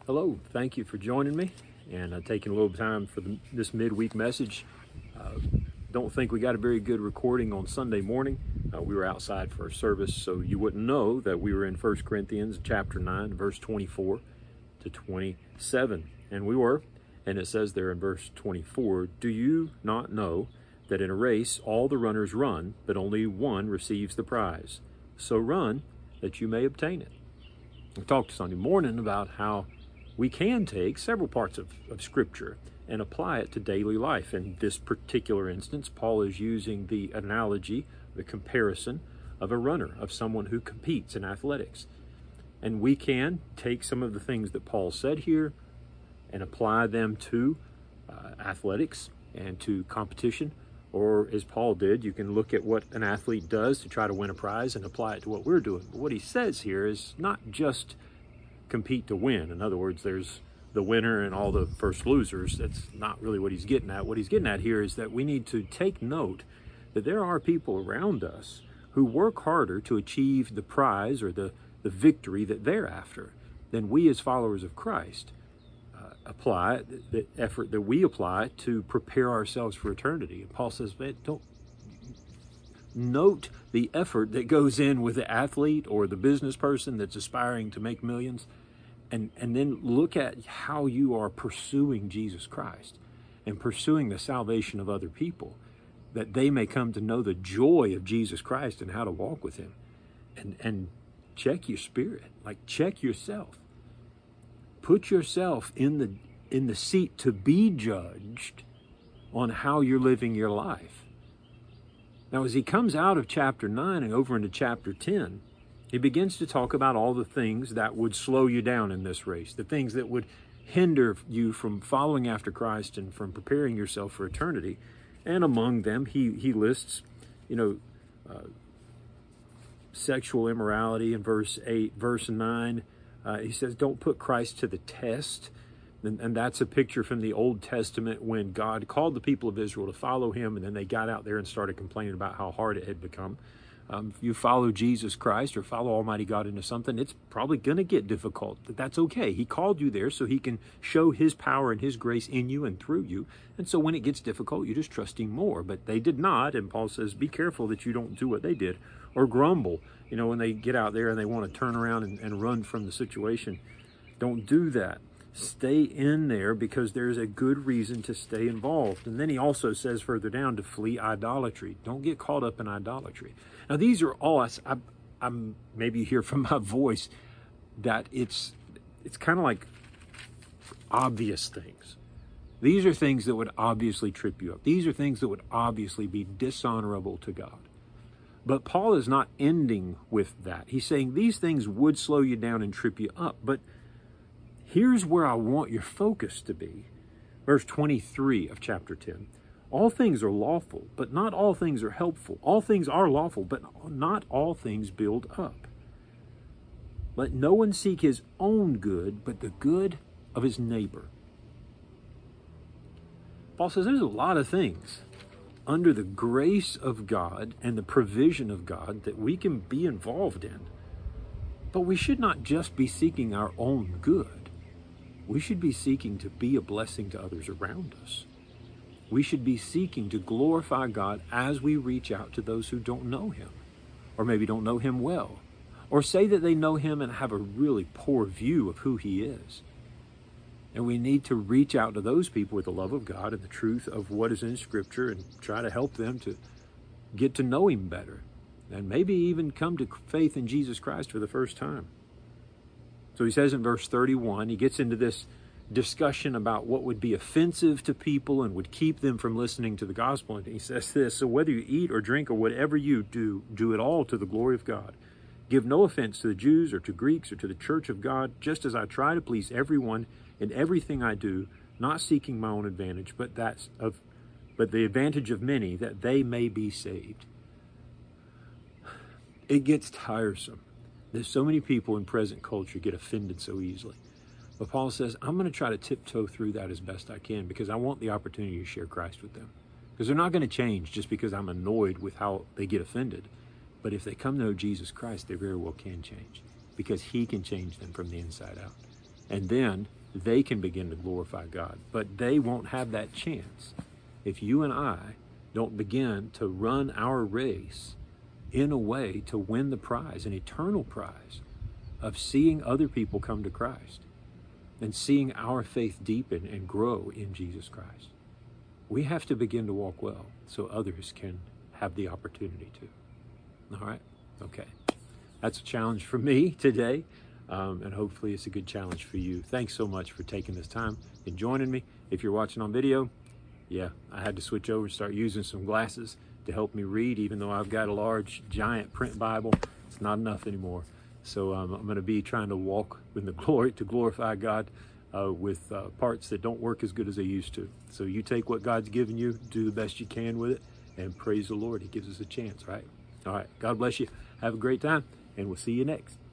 Hello, thank you for joining me and taking a little time for this midweek message. Don't think we got a very good recording on Sunday morning. We were outside for a service, so you wouldn't know that we were in 1 Corinthians chapter 9, verse 24 to 27. And we were, and it says there in verse 24, "Do you not know that in a race all the runners run, but only one receives the prize? So run that you may obtain it." We talked Sunday morning about how we can take several parts of Scripture and apply it to daily life. In this particular instance, Paul is using the analogy, the comparison of a runner, of someone who competes in athletics. And we can take some of the things that Paul said here and apply them to athletics and to competition. Or as Paul did, you can look at what an athlete does to try to win a prize and apply it to what we're doing. But what he says here is not just compete to win. In other words, there's the winner and all the first losers. That's not really what he's getting at. What he's getting at here is that we need to take note that there are people around us who work harder to achieve the prize or the victory that they're after than we as followers of Christ apply, the effort that we apply to prepare ourselves for eternity. And Paul says, man, don't note the effort that goes in with the athlete or the business person that's aspiring to make millions, and then look at how you are pursuing Jesus Christ and pursuing the salvation of other people, that they may come to know the joy of Jesus Christ and how to walk with him. And check your spirit, like check yourself. Put yourself in the seat to be judged on how you're living your life. Now, as he comes out of chapter 9 and over into chapter 10, he begins to talk about all the things that would slow you down in this race, the things that would hinder you from following after Christ and from preparing yourself for eternity. And among them, he lists, sexual immorality in verse 8, verse 9. He says, don't put Christ to the test. And that's a picture from the Old Testament when God called the people of Israel to follow him, and then they got out there and started complaining about how hard it had become. If you follow Jesus Christ or follow Almighty God into something, it's probably going to get difficult. But that's okay. He called you there so he can show his power and his grace in you and through you. And so when it gets difficult, you just trust him more. But they did not. And Paul says, be careful that you don't do what they did or grumble. When they get out there and they want to turn around and run from the situation. Don't do that. Stay in there because there's a good reason to stay involved. And then he also says further down to flee idolatry. Don't get caught up in idolatry. Now, these are all, I'm maybe you hear from my voice that it's kind of like obvious things. These are things that would obviously trip you up. These are things that would obviously be dishonorable to God. But Paul is not ending with that. He's saying these things would slow you down and trip you up. But here's where I want your focus to be. Verse 23 of chapter 10. All things are lawful, but not all things are helpful. All things are lawful, but not all things build up. Let no one seek his own good, but the good of his neighbor. Paul says there's a lot of things under the grace of God and the provision of God that we can be involved in. But we should not just be seeking our own good. We should be seeking to be a blessing to others around us. We should be seeking to glorify God as we reach out to those who don't know him, or maybe don't know him well, or say that they know him and have a really poor view of who he is. And we need to reach out to those people with the love of God and the truth of what is in Scripture and try to help them to get to know him better and maybe even come to faith in Jesus Christ for the first time. So he says in verse 31, he gets into this discussion about what would be offensive to people and would keep them from listening to the gospel. And he says this, so whether you eat or drink or whatever you do, do it all to the glory of God. Give no offense to the Jews or to Greeks or to the church of God, just as I try to please everyone in everything I do, not seeking my own advantage, but the advantage of many, that they may be saved. It gets tiresome. There's so many people in present culture get offended so easily. But Paul says, I'm going to try to tiptoe through that as best I can because I want the opportunity to share Christ with them. Because they're not going to change just because I'm annoyed with how they get offended. But if they come to know Jesus Christ, they very well can change because he can change them from the inside out. And then they can begin to glorify God. But they won't have that chance if you and I don't begin to run our race in a way to win the prize, an eternal prize of seeing other people come to Christ and seeing our faith deepen and grow in Jesus Christ. We have to begin to walk well so others can have the opportunity to. All right? Okay. That's a challenge for me today, and hopefully it's a good challenge for you. Thanks so much for taking this time and joining me. If you're watching on video, yeah, I had to switch over and start using some glasses to help me read, even though I've got a large, giant print Bible. It's not enough anymore. So I'm going to be trying to walk in the glory to glorify God with parts that don't work as good as they used to. So you take what God's given you, do the best you can with it, and praise the Lord. He gives us a chance, right? All right. God bless you. Have a great time, and we'll see you next.